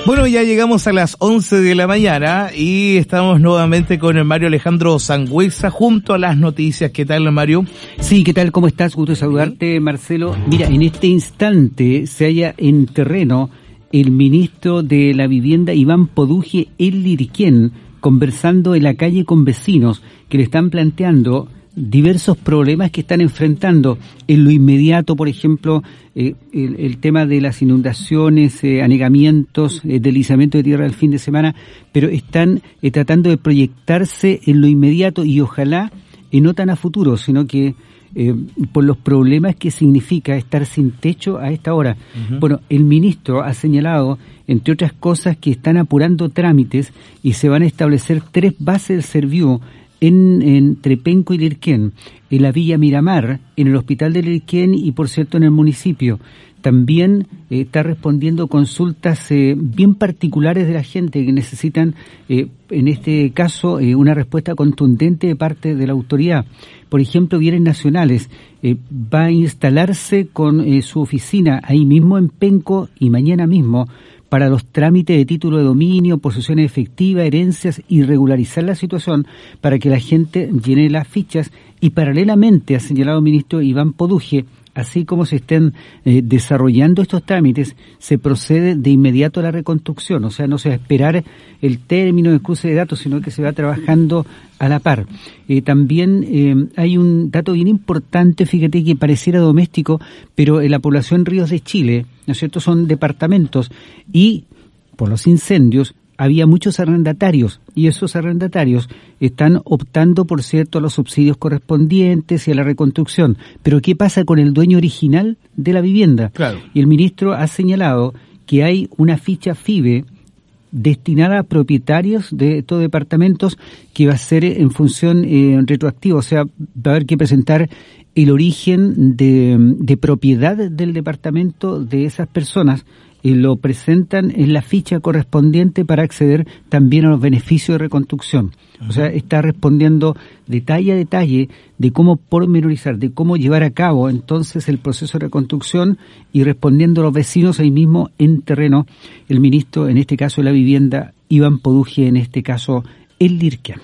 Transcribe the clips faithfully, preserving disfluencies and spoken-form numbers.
Bueno, ya llegamos a las once de la mañana y estamos nuevamente con el Mario Alejandro Sangüesa junto a las noticias. ¿Qué tal, Mario? Sí, ¿qué tal? ¿Cómo estás? Gusto de saludarte, Marcelo. Mira, en este instante se halla en terreno el ministro de la Vivienda, Iván Poduje Elirquén, conversando en la calle con vecinos que le están planteando diversos problemas que están enfrentando en lo inmediato, por ejemplo, eh, el, el tema de las inundaciones, eh, anegamientos, eh, deslizamiento de tierra el fin de semana, pero están eh, tratando de proyectarse en lo inmediato y ojalá eh, no tan a futuro, sino que eh, por los problemas que significa estar sin techo a esta hora. Uh-huh. Bueno, el ministro ha señalado, entre otras cosas, que están apurando trámites y se van a establecer tres bases del Serviu En, en Trepenco y Lirquén, en la Villa Miramar, en el Hospital de Lirquén y, por cierto, en el municipio. También eh, está respondiendo consultas eh, bien particulares de la gente que necesitan, eh, en este caso, eh, una respuesta contundente de parte de la autoridad. Por ejemplo, bienes nacionales. Eh, va a instalarse con eh, su oficina ahí mismo en Penco y mañana mismo para los trámites de título de dominio, posesiones efectivas, herencias y regularizar la situación para que la gente llene las fichas y paralelamente, ha señalado el ministro Iván Poduje, así como se estén eh, desarrollando estos trámites, se procede de inmediato a la reconstrucción, o sea, no se va a esperar el término del cruce de datos, sino que se va trabajando a la par. Eh, también eh, hay un dato bien importante, fíjate que pareciera doméstico, pero en la población Ríos de Chile, ¿no es cierto?, son departamentos y por los incendios había muchos arrendatarios y esos arrendatarios están optando, por cierto, a los subsidios correspondientes y a la reconstrucción. Pero ¿qué pasa con el dueño original de la vivienda? Claro. Y el ministro ha señalado que hay una ficha FIBE destinada a propietarios de estos departamentos que va a ser en función eh, retroactiva, o sea, va a haber que presentar el origen de, de propiedad del departamento de esas personas. Y lo presentan en la ficha correspondiente para acceder también a los beneficios de reconstrucción. Uh-huh. O sea, está respondiendo detalle a detalle de cómo pormenorizar, de cómo llevar a cabo entonces el proceso de reconstrucción y respondiendo a los vecinos ahí mismo en terreno, el ministro, en este caso de la vivienda, Iván Poduje, en este caso, el Lirquén.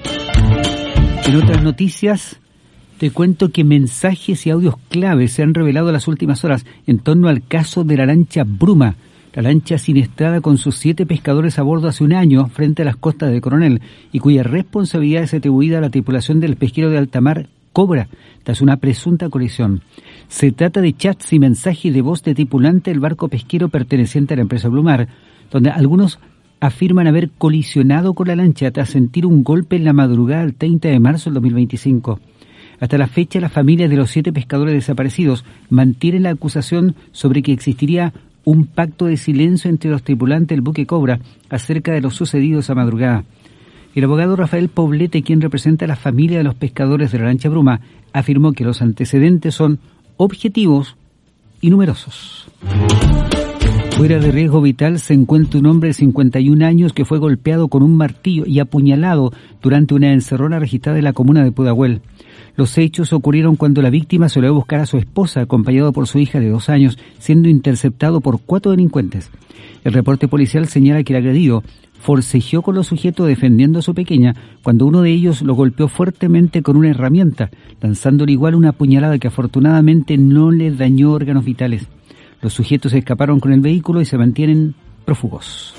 En otras noticias, te cuento que mensajes y audios claves se han revelado en las últimas horas en torno al caso de la lancha Bruma, la lancha siniestrada con sus siete pescadores a bordo hace un año frente a las costas de Coronel y cuya responsabilidad es atribuida a la tripulación del pesquero de alta mar Cobra tras una presunta colisión. Se trata de chats y mensajes de voz de tripulante del barco pesquero perteneciente a la empresa Blumar, donde algunos afirman haber colisionado con la lancha tras sentir un golpe en la madrugada del treinta de marzo del dos mil veinticinco. Hasta la fecha, las familias de los siete pescadores desaparecidos mantienen la acusación sobre que existiría un pacto de silencio entre los tripulantes del buque Cobra acerca de lo sucedido esa madrugada. El abogado Rafael Poblete, quien representa a la familia de los pescadores de la lancha Bruma, afirmó que los antecedentes son objetivos y numerosos. Fuera de riesgo vital se encuentra un hombre de cincuenta y un años que fue golpeado con un martillo y apuñalado durante una encerrona registrada en la comuna de Pudahuel. Los hechos ocurrieron cuando la víctima salió a buscar a su esposa, acompañado por su hija de dos años, siendo interceptado por cuatro delincuentes. El reporte policial señala que el agredido forcejeó con los sujetos defendiendo a su pequeña cuando uno de ellos lo golpeó fuertemente con una herramienta, lanzándole igual una puñalada que afortunadamente no le dañó órganos vitales. Los sujetos escaparon con el vehículo y se mantienen prófugos.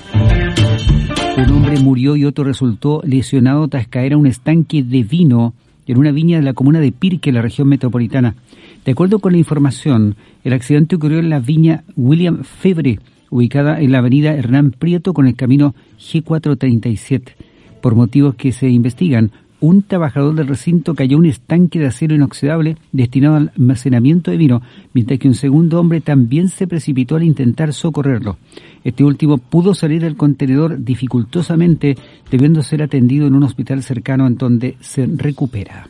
Un hombre murió y otro resultó lesionado tras caer a un estanque de vino en una viña de la comuna de Pirque, en la región metropolitana. De acuerdo con la información, el accidente ocurrió en la viña William Febre, ubicada en la avenida Hernán Prieto con el camino G cuatrocientos treinta y siete. Por motivos que se investigan, un trabajador del recinto cayó en un estanque de acero inoxidable destinado al almacenamiento de vino, mientras que un segundo hombre también se precipitó al intentar socorrerlo. Este último pudo salir del contenedor dificultosamente, debiendo ser atendido en un hospital cercano en donde se recupera.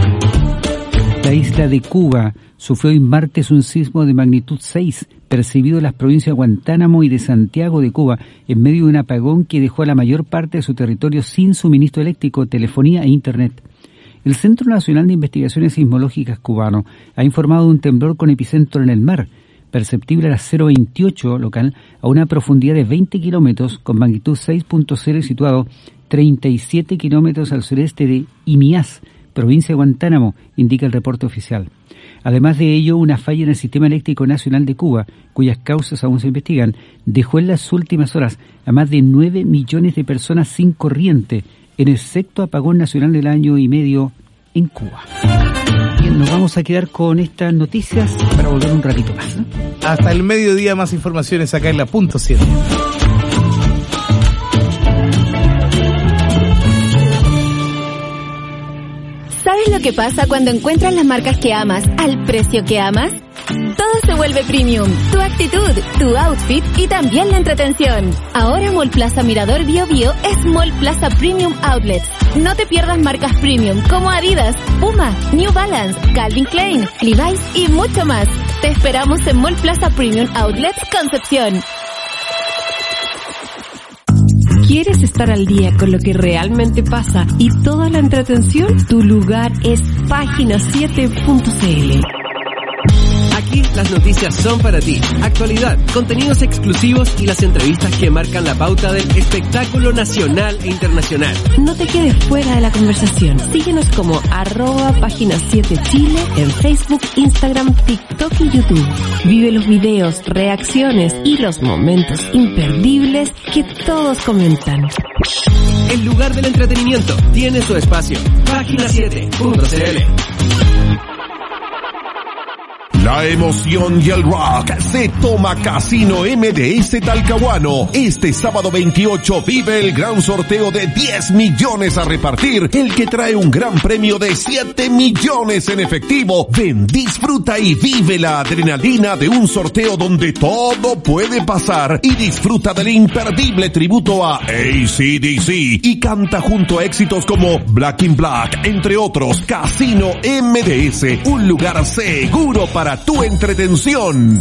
La isla de Cuba sufrió hoy martes un sismo de magnitud seis, percibido en las provincias de Guantánamo y de Santiago de Cuba, en medio de un apagón que dejó a la mayor parte de su territorio sin suministro eléctrico, telefonía e internet. El Centro Nacional de Investigaciones Sismológicas cubano ha informado de un temblor con epicentro en el mar. perceptible a las cero veintiocho local a una profundidad de veinte kilómetros con magnitud seis punto cero y situado treinta y siete kilómetros al sureste de Imiaz, provincia de Guantánamo, indica el reporte oficial. Además de ello, una falla en el Sistema Eléctrico Nacional de Cuba, cuyas causas aún se investigan, dejó en las últimas horas a más de nueve millones de personas sin corriente en el sexto apagón nacional del año y medio en Cuba. Bien, nos vamos a quedar con estas noticias para volver un ratito más, ¿eh? Hasta el mediodía más informaciones acá en la punto siete. ¿Sabes lo que pasa cuando encuentras las marcas que amas al precio que amas? Todo se vuelve premium. Tu actitud, tu outfit y también la entretención. Ahora Mall Plaza Mirador Bio Bio es Mall Plaza Premium Outlet. No te pierdas marcas premium como Adidas, Puma, New Balance, Calvin Klein, Levi's y mucho más. Te esperamos en Mall Plaza Premium Outlet Concepción. ¿Quieres estar al día con lo que realmente pasa y toda la entretención? Tu lugar es página siete punto c l. Aquí las noticias son para ti. Actualidad, contenidos exclusivos y las entrevistas que marcan la pauta del espectáculo nacional e internacional. No te quedes fuera de la conversación. Síguenos como arroba página siete Chile en Facebook, Instagram, TikTok y YouTube. Vive los videos, reacciones y los momentos imperdibles que todos comentan. El lugar del entretenimiento tiene su espacio. página siete punto c l. La emoción y el rock se toma Casino M D S Talcahuano. Este sábado veintiocho vive el gran sorteo de diez millones a repartir, el que trae un gran premio de siete millones en efectivo. Ven, disfruta y vive la adrenalina de un sorteo donde todo puede pasar y disfruta del imperdible tributo a A C D C y canta junto a éxitos como Black in Black, entre otros. Casino M D S, un lugar seguro para tu entretención.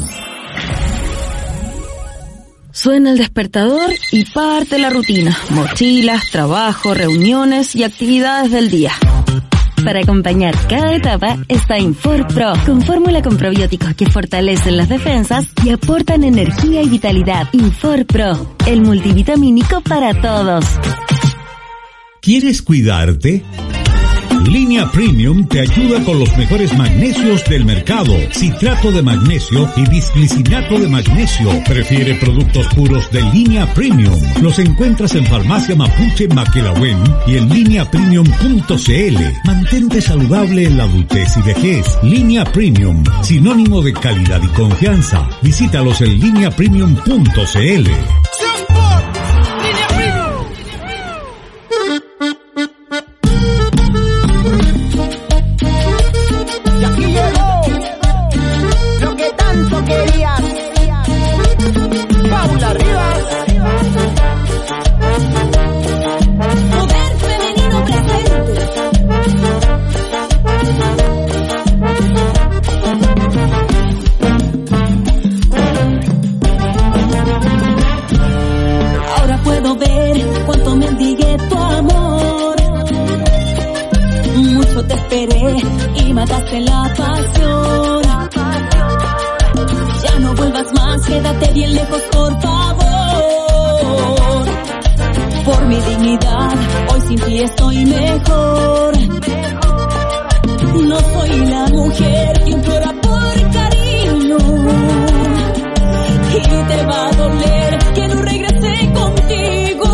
Suena el despertador y parte la rutina. Mochilas, trabajo, reuniones y actividades del día. Para acompañar cada etapa está Infor Pro, con fórmula con probióticos que fortalecen las defensas y aportan energía y vitalidad. Infor Pro, el multivitamínico para todos. ¿Quieres cuidarte? Línea Premium te ayuda con los mejores magnesios del mercado. Citrato de magnesio y bisglicinato de magnesio. Prefiere productos puros de Línea Premium. Los encuentras en Farmacia Mapuche Maquelahuen y en línea premium punto c l. Mantente saludable en la adultez y vejez. Línea Premium, sinónimo de calidad y confianza. Visítalos en línea premium punto c l. Y mataste la pasión. Ya no vuelvas más, quédate bien lejos, por favor. Por mi dignidad, hoy sin ti estoy mejor. No soy la mujer que implora por cariño, y te va a doler que no regrese contigo.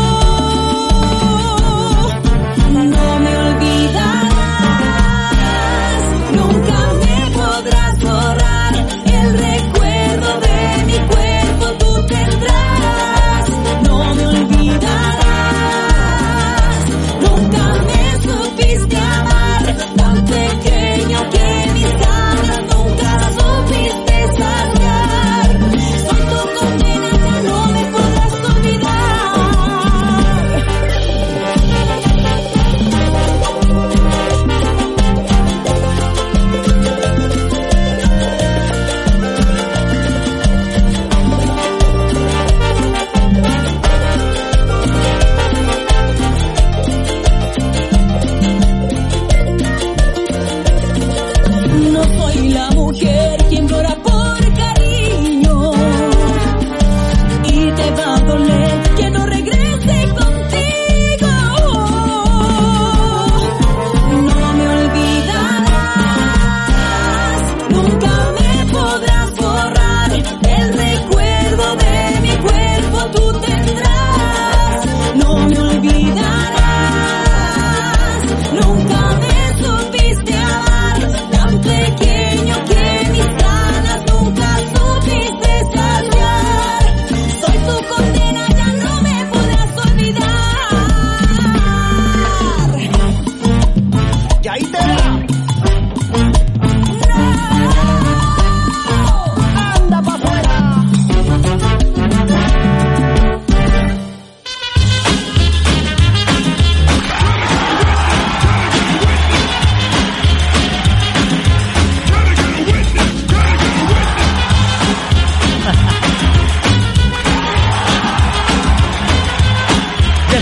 No me olvidas. Soy tu condena, ya no me podrás olvidar.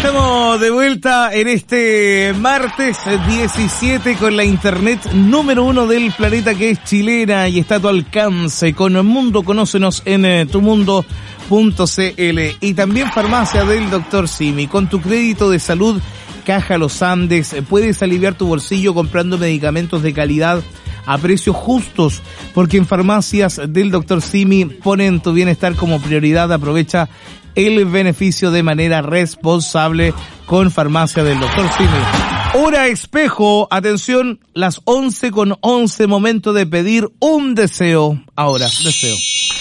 Estamos de vuelta en este martes diecisiete con la internet número uno del planeta, que es chilena y está a tu alcance con el Mundo. Conócenos en eh, tumundo punto cl y también farmacia del doctor Simi. Con tu crédito de salud Caja Los Andes puedes aliviar tu bolsillo comprando medicamentos de calidad a precios justos, porque en farmacias del doctor Simi ponen tu bienestar como prioridad. Aprovecha el beneficio de manera responsable con farmacia del doctor Simi. Hora espejo, atención, las once con once, momento de pedir un deseo. Ahora, deseo.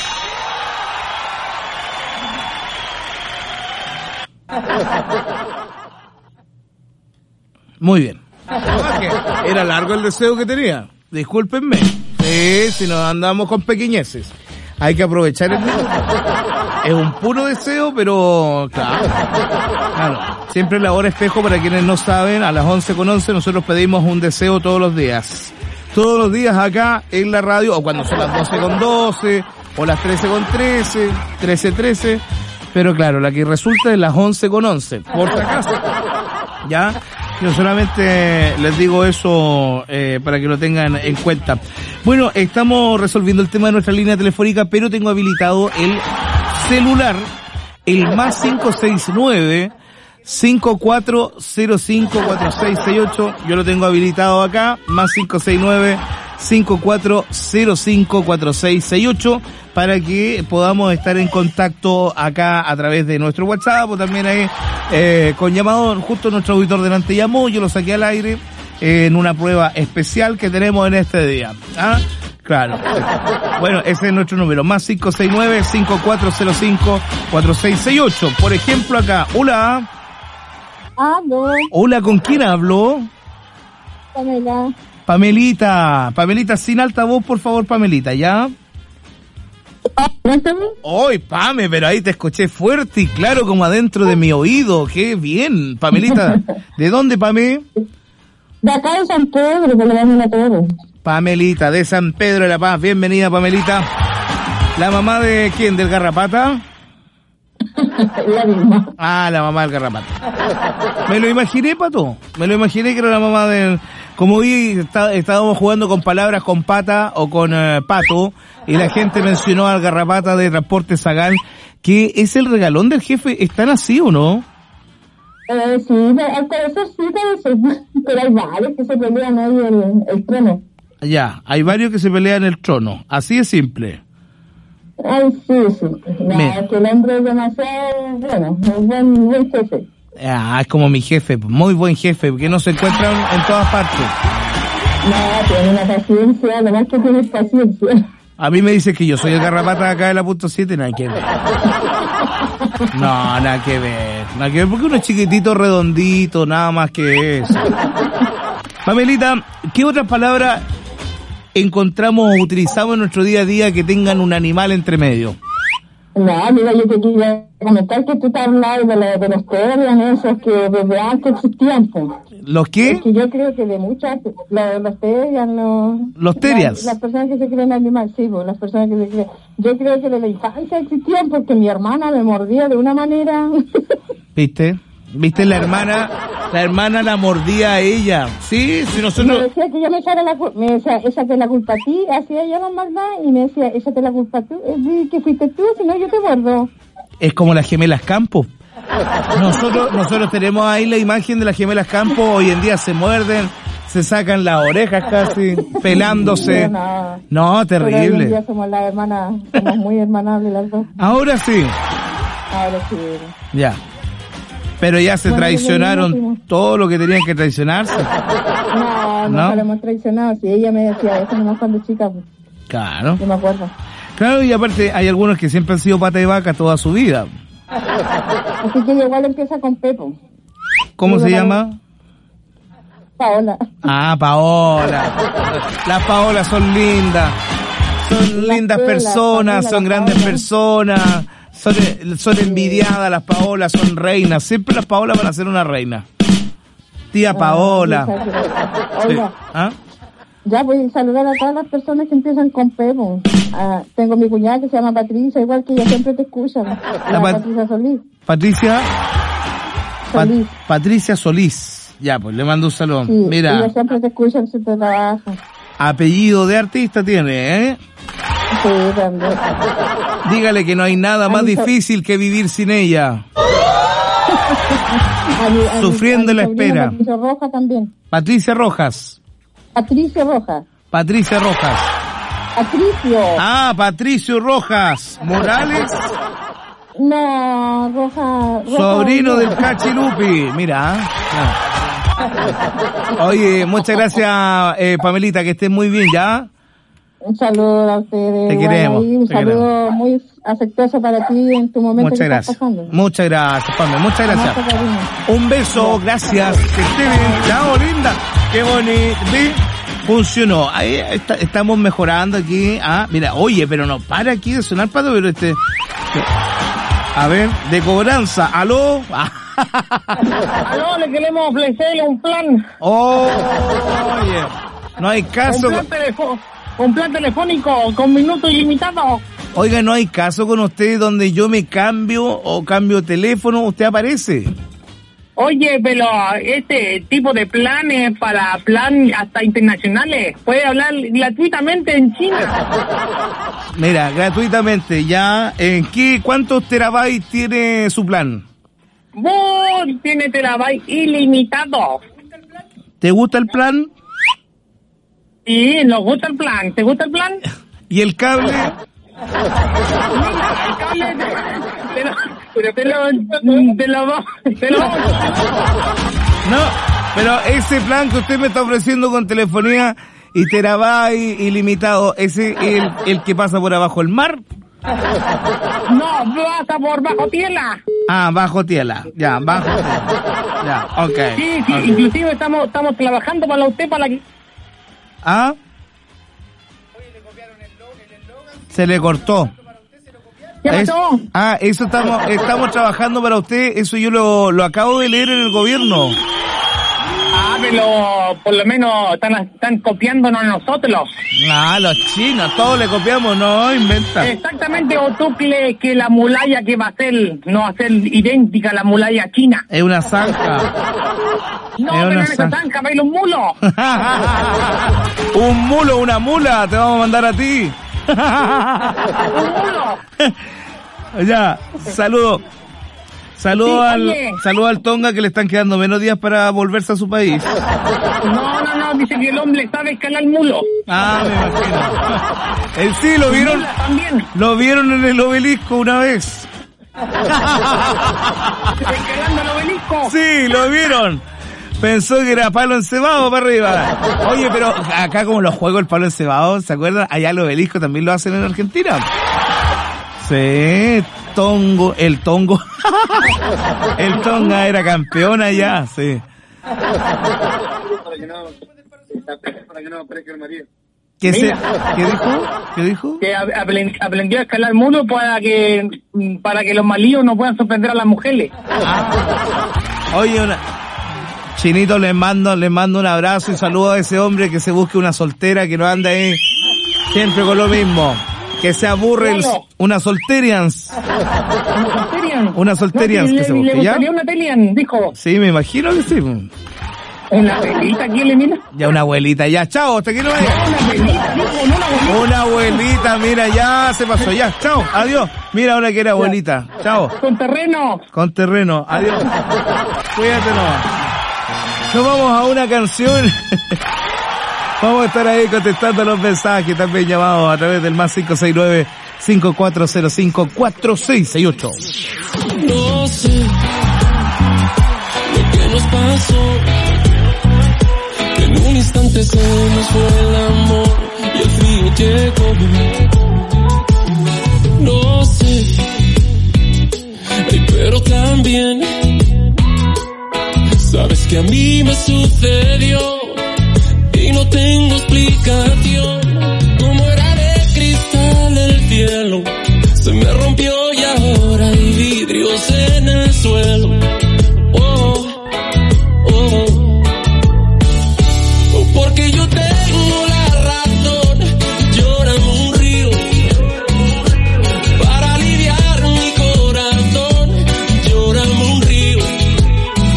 Muy bien. Era largo el deseo que tenía. Discúlpenme. Sí, si nos andamos con pequeñeces. Hay que aprovechar el minuto. Es un puro deseo, pero claro. Claro. Siempre la hora espejo, para quienes no saben, a las once con once nosotros pedimos un deseo todos los días. Todos los días acá en la radio, o cuando son las doce con doce, o las trece con trece, trece trece. Pero claro, la que resulta es las once con once, por si acaso. ¿Ya? Yo solamente les digo eso eh, para que lo tengan en cuenta. Bueno, estamos resolviendo el tema de nuestra línea telefónica, pero tengo habilitado el celular, el más cinco seis nueve, cinco cuatro cero cinco, cuatro seis seis ocho. Yo lo tengo habilitado acá, más cinco seis nueve, cinco cuatro cero cinco, cuatro seis seis ocho, para que podamos estar en contacto acá a través de nuestro WhatsApp, o también ahí eh, con llamado. Justo nuestro auditor delante llamó, yo lo saqué al aire eh, en una prueba especial que tenemos en este día. ¿Ah? Claro. Bueno, ese es nuestro número, más cinco seis nueve, cinco cuatro cero cinco, cuatro seis seis ocho. Por ejemplo acá, hola. Hablo. Hola, ¿con quién hablo? Pamela. Pamelita, Pamelita, sin altavoz, por favor, Pamelita, ¿ya? ¡Ay, Pame! Pero ahí te escuché fuerte y claro como adentro de mi oído. ¡Qué bien! Pamelita, ¿de dónde, Pame? De acá de San Pedro, por la todo. Pamelita, de San Pedro de la Paz. Bienvenida, Pamelita. ¿La mamá de quién? ¿Del Garrapata? La misma. Ah, la mamá del Garrapata. Me lo imaginé, Pato. Me lo imaginé que era la mamá del... Como vi, está, estábamos jugando con palabras con pata o con uh, pato, y la gente mencionó al Garrapata de Transporte Sagal, que es el regalón del jefe. ¿Están así o no? Eh, sí, al parecer sí, pero, pero hay varios que se pelean ahí el, el trono. Ya, hay varios que se pelean el trono. Así es simple. Ay, sí, sí. No, es que el hombre es demasiado, bueno, un buen, buen jefe. Ah, es como mi jefe, muy buen jefe, que no se encuentra en todas partes. No, tiene una paciencia, lo más que tiene es paciencia. A mí me dice que yo soy el Garrapata acá de la punto siete, nada que ver. No, nada que ver, nada que ver, porque uno es chiquitito, redondito, nada más que eso. Pamelita, ¿qué otras palabras encontramos o utilizamos en nuestro día a día que tengan un animal entre medio? No, mira, yo te quería comentar que tú te hablas de, la, de los terian, esos que desde antes existían. Pues. ¿Los qué? Es que yo creo que de muchas, la, los terian, los... ¿Los terians? La, las personas que se creen animales, sí, pues, las personas que se creen... Yo creo que de la infancia existían porque mi hermana me mordía de una manera... ¿Viste? ¿Viste? La hermana, la hermana la mordía a ella. Sí, si nosotros... Me decía que yo me echara la culpa, me decía, échate la culpa a ti, hacía ella la maldad, y me decía, échate la culpa a tú, que fuiste tú, si no yo te muerdo. Es como las gemelas Campos. Nosotros, nosotros tenemos ahí la imagen de las gemelas Campos, hoy en día se muerden, se sacan las orejas casi, pelándose. No, no, terrible. Pero hoy en día somos las hermanas, somos muy hermanables las dos. Ahora sí. Ahora sí. Ya. Pero ya se bueno, traicionaron todo lo que tenían que traicionarse. No, no, no lo hemos traicionado. Si ella me decía eso nomás cuando chica. Pues. Claro. Yo me acuerdo. Claro, y aparte hay algunos que siempre han sido pata de vaca toda su vida. Así que igual empieza con Pepo. ¿Cómo se llama? Paola. Ah, Paola. Las Paolas son lindas. Son la lindas tela, personas, son grandes Paola. personas. Son, son envidiadas las Paolas, son reinas. Siempre las Paolas van a ser una reina. Tía Paola. Sí. ¿Ah? Ya voy a saludar a todas las personas que empiezan con Pepo. Ah, tengo mi cuñada que se llama Patricia, igual que ella siempre te escucha. La, la Pat- Patricia Solís. Patricia. Pat- Solís. Patricia Solís. Ya, pues le mando un saludo. Sí, Mira, ella siempre te escucha en su trabajo. apellido de artista tiene, ¿eh? Sí, también. Dígale que no hay nada más Ay, so- difícil que vivir sin ella. A mi- a mi- Sufriendo a mi la sobrino espera. Patricio Rojas también. Patricia Rojas. Patricio Rojas. Patricia Rojas. Patricio. Ah, Patricio Rojas. Morales, No, Rojas. Rojas sobrino no. del Cachilupi. Mira. ah. Oye, muchas gracias, eh, Pamelita, que estés muy bien, ¿ya? Un saludo a ustedes. Te igual queremos, ahí, un te saludo queremos. muy afectuoso para ti en tu momento Muchas que gracias. estás pasando. Muchas gracias, Pamela. Muchas gracias. Mucho cariño. Un beso, gracias. Que esté bien. Chao, linda. Qué bonito. ¿Sí? Funcionó. Ahí está- estamos mejorando aquí. Ah, mira, oye, pero no para aquí de sonar pato, pero este. A ver, de cobranza. ¿Aló? Aló, le queremos ofrecerle un plan. Oh, oye, no hay Un caso. plan, telefo- un plan telefónico con minutos ilimitados. Oiga, no hay caso con usted donde yo me cambio o cambio teléfono, usted aparece. Oye, pero este tipo de planes para plan hasta internacionales puede hablar gratuitamente en China. Mira, gratuitamente, ya. ¿En qué, cuántos terabytes tiene su plan? Vos tiene terabyte ilimitado. ¿Te gusta el plan? Sí, nos gusta el plan. ¿Te gusta el plan? ¿Y el cable? Mira, el cable te, te lo, pero te lo, te lo, te lo, No, pero ese plan que usted me está ofreciendo con telefonía y terabyte ilimitado, ¿ese es el, el que pasa por abajo el mar? no, pasa por bajo tierra. Ah, bajo tierra. Ya, bajo tierra. Ya, ok. Sí, sí, ok. inclusive estamos, estamos trabajando para usted para que... ¿Ah? Se le cortó. ¿Qué Es- pasó? ah, eso estamos, estamos trabajando para usted, eso yo lo, lo acabo de leer en el gobierno. Ah, pero por lo menos están, están copiándonos a nosotros. Ah, los chinos, todos le copiamos, no inventa. Exactamente, o tú crees que la muralla que va a ser, no va a ser idéntica a la muralla china. Es una zanja. No, Es pero una en esa zanja. zanja va a ir un mulo. Un mulo, una mula, te vamos a mandar a ti. Un mulo. Ya, saludo. Saludo Sí, al, oye. saludo al Tonga, que le están quedando menos días para volverse a su país. No, no, no, dice que el hombre sabe escalar mulo. Ah, me imagino. El sí, lo vieron, Mula también. lo vieron en el obelisco una vez. Escalando el obelisco. Sí, lo vieron. Pensó que era palo encebado para arriba. Oye, pero acá como los juegos el palo encebado, ¿se acuerdan? Allá el obelisco también lo hacen en Argentina. Sí, Tongo, el Tongo. El Tonga era campeón allá, sí. Para que no, para que no aparezca el marido. ¿Qué, se, Mira. ¿Qué dijo? ¿Qué dijo? Que ap- apren- aprendió a escalar mulo para que para que los malíos no puedan sorprender a las mujeres. Oye, una... Chinito, les mando, les mando un abrazo y saludo a ese hombre que se busque una soltera, que no anda ahí siempre con lo mismo. Que se aburre el, Claro. una solterians. ¿Una solterian? Una solterian No, que se le, busque, le ¿ya? gustaría una telian, dijo. Sí, me imagino que sí. Una velita, ¿quién le mira? Ya una abuelita, ya, chao, hasta que no vaya. Una velita, dijo, no una abuelita. Una abuelita, mira, ya se pasó, ya, chao, adiós. Mira ahora que era abuelita, chao. Con terreno. Con terreno, adiós. Cuídate nomás. Nos vamos a una canción. Vamos a estar ahí contestando los mensajes también llamados a través del más cinco seis nueve, cinco cuatro cero cinco, cuatro seis seis ocho. No sé lo que nos pasó, que en un instante se nos fue el amor y el frío llegó. No sé, ay, pero también sabes que a mí me sucedió y no tengo explicación. Como era de cristal el cielo, se me rompió y ahora hay vidrios en el suelo. Oh, oh, oh. Porque yo tengo la razón, llorando un río para aliviar mi corazón, llorando un río.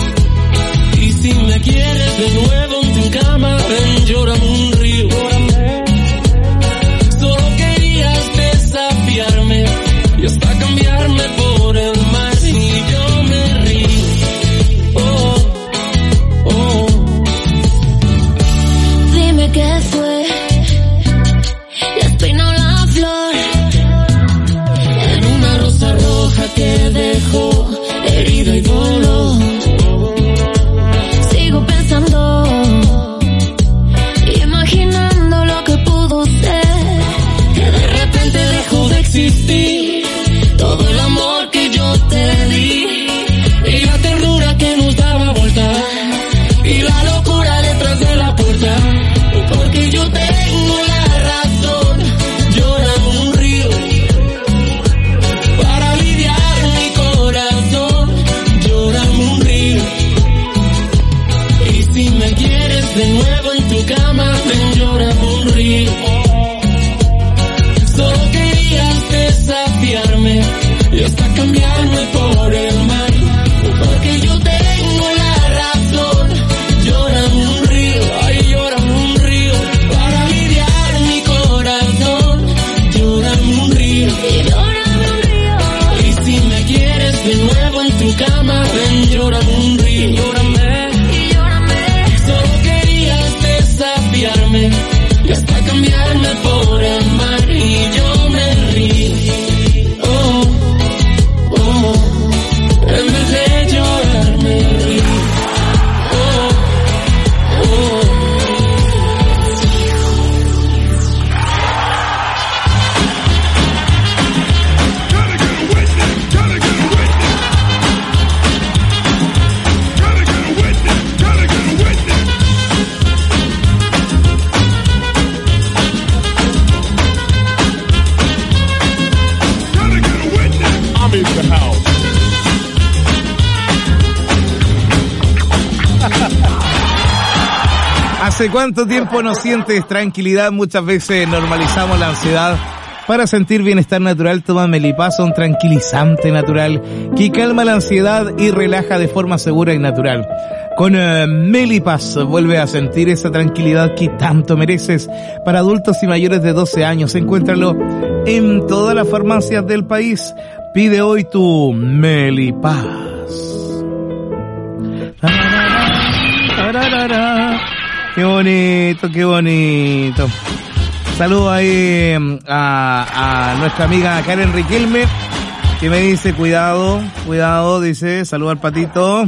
¿Hace cuánto tiempo no sientes tranquilidad? Muchas veces normalizamos la ansiedad. Para sentir bienestar natural, toma Melipaz, un tranquilizante natural que calma la ansiedad y relaja de forma segura y natural. Con uh, Melipaz vuelve a sentir esa tranquilidad que tanto mereces. Para adultos y mayores de doce años, encuéntralo en todas las farmacias del país. Pide hoy tu Melipaz. Qué bonito, qué bonito. Saludo ahí a, a nuestra amiga Karen Riquelme, que me dice, cuidado, cuidado, dice, saludo al patito.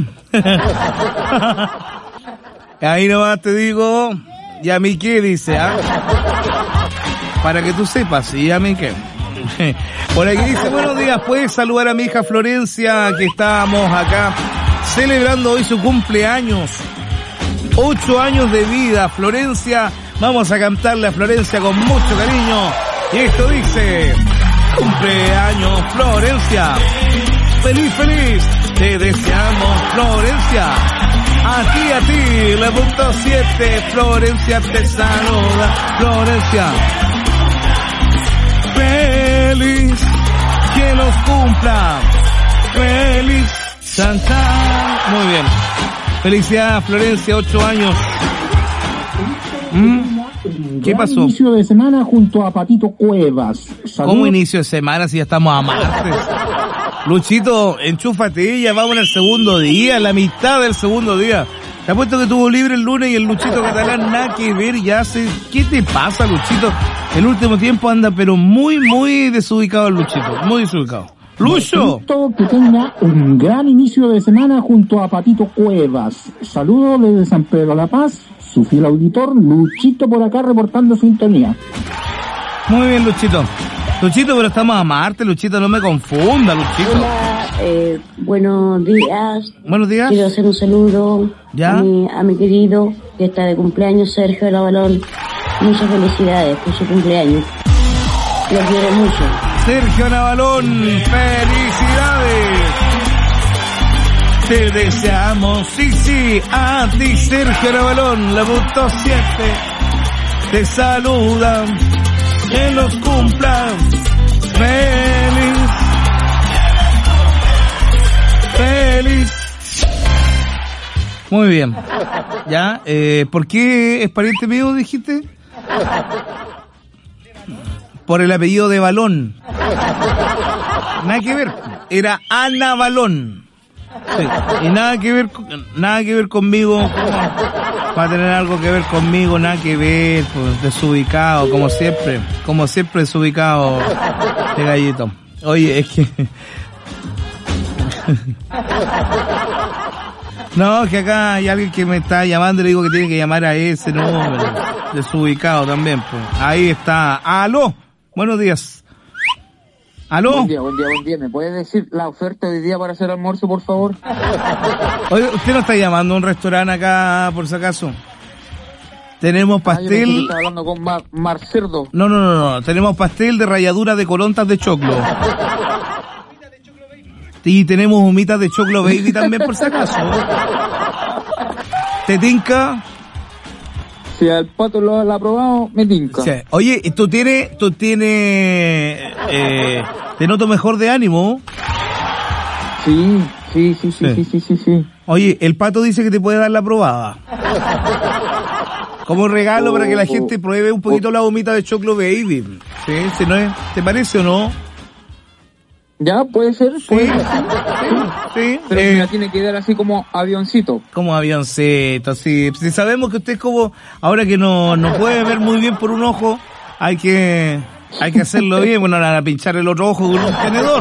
Ahí nomás te digo, ¿y a mí qué? Dice, ¿ah? Para que tú sepas, ¿y a mí qué? Por aquí dice, buenos días, ¿puedes saludar a mi hija Florencia, que estamos acá celebrando hoy su cumpleaños? Ocho años de vida, Florencia. Vamos a cantarle a Florencia con mucho cariño. Y esto dice, cumpleaños Florencia. Feliz, feliz. Te deseamos, Florencia. A ti, a ti, le punto siete. Florencia te saluda, Florencia. Feliz, que los cumpla. Feliz Santa. Muy bien. Felicidades, Florencia, ocho años. ¿Mm? ¿Qué pasó? Inicio de semana junto a Patito Cuevas. Saludos. ¿Cómo inicio de semana si ya estamos a martes? Luchito, enchúfate, ya vamos en el segundo día, la mitad del segundo día. Te apuesto que tuvo libre el lunes y el Luchito Catalán nada que ver, ya sé. ¿Qué te pasa, Luchito? El último tiempo anda pero muy, muy desubicado el Luchito, muy desubicado. ¡Lucho! Que tenga un gran inicio de semana junto a Patito Cuevas. Saludos desde San Pedro La Paz, su fiel auditor, Luchito por acá reportando sintonía. Muy bien, Luchito. Luchito, pero estamos a Marte, Luchito, no me confunda, Luchito. Hola, eh, buenos días. Buenos días. Quiero hacer un saludo ¿Ya? a mi, a mi querido, que está de cumpleaños, Sergio Lavalón. Muchas felicidades por su cumpleaños. Lo quiero mucho. Sergio Navalón, felicidades. Te deseamos, sí, sí, a ti, Sergio Navalón, la punto siete. Te saluda, que los cumpla. Feliz. Feliz. Muy bien. ¿Ya? Eh, ¿Por qué es pariente mío, dijiste? Por el apellido de Balón. Nada que ver. Era Ana Balón. Sí. Y nada que ver, nada que ver conmigo. Va a tener algo que ver conmigo, nada que ver, pues, desubicado, como siempre. Como siempre desubicado, este gallito. Oye, es que... No, es que acá hay alguien que me está llamando y le digo que tiene que llamar a ese número. Desubicado también, pues. Ahí está. ¡Aló! Buenos días. ¿Aló? Buen día, buen día, buen día. ¿Me puedes decir la oferta de hoy día para hacer almuerzo, por favor? Oye, ¿usted no está llamando a un restaurante acá, por si acaso? Tenemos pastel... Ah, yo pensé que estaba hablando con Mar, Mar Cerdo. No, no, no, no. Tenemos pastel de ralladura de corontas de choclo. Y tenemos humitas de choclo baby también, por si acaso. ¿Te tinca? Si al pato lo ha probado, me tinca. Sí. Oye, tú tienes, tú tienes, eh, te noto mejor de ánimo. Sí, sí, sí, sí, sí, sí, sí, sí. Oye, el pato dice que te puede dar la probada. Como regalo oh, para que la gente pruebe un poquito oh. la gomita de choclo baby. Sí, si no es, ¿te parece o no? Ya, puede ser, puede sí, ser. Sí, sí. Pero eh, mira, tiene que dar así como avioncito. Como avioncito, sí. Si sabemos que usted es como, ahora que no, no puede ver muy bien por un ojo, hay que, hay que hacerlo bien, bueno, a pinchar el otro ojo con un tenedor.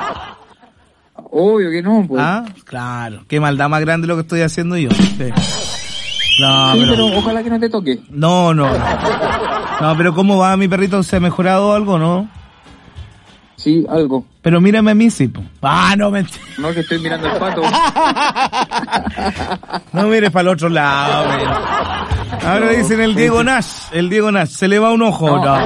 Obvio que no, pues. Ah, claro. Qué maldad más grande lo que estoy haciendo yo. Sí. No, sí, pero, pero ojalá que no te toque. No, no. No, pero ¿cómo va mi perrito? ¿Se ha mejorado algo, no? Sí, algo. Pero mírame a mí, sí. Ah, no, mentira. No, que estoy mirando el pato. No mires para el otro lado, mira. Ahora no, dicen el Diego Nash. El Diego Nash. Se le va un ojo. No. No.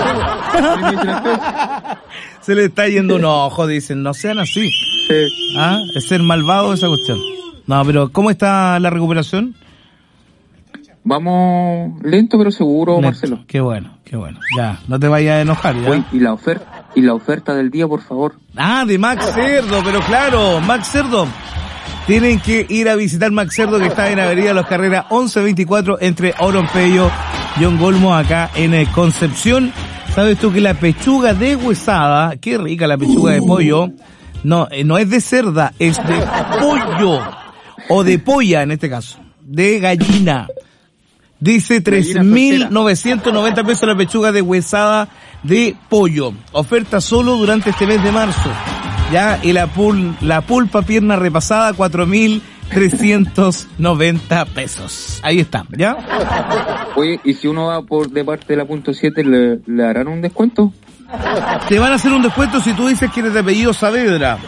Se le está yendo un ojo, dicen. No sean así. Sí. Ah, es ser malvado esa cuestión. No, pero ¿cómo está la recuperación? vamos lento pero seguro, Lento. Marcelo. Qué bueno, qué bueno. Ya, no te vayas a enojar, ¿ya? Oye, y la oferta, y la oferta del día, por favor. Ah, de Max Cerdo, pero claro, Max Cerdo. Tienen que ir a visitar Max Cerdo, que está en Avenida Los Carreras once veinticuatro entre Oronpello y Ongolmo, acá en Concepción. ¿Sabes tú que la pechuga deshuesada, qué rica la pechuga de pollo, no, no es de cerda, es de pollo, o de polla en este caso, de gallina. Dice tres mil novecientos noventa pesos la pechuga deshuesada de pollo. Oferta solo durante este mes de marzo. Ya, y la pul, la pulpa pierna repasada, cuatro mil trescientos noventa pesos. Ahí está, ¿ya? Oye, ¿y si uno va por de parte de la punto siete, ¿le, le harán un descuento? Te van a hacer un descuento si tú dices que eres de apellido Saavedra.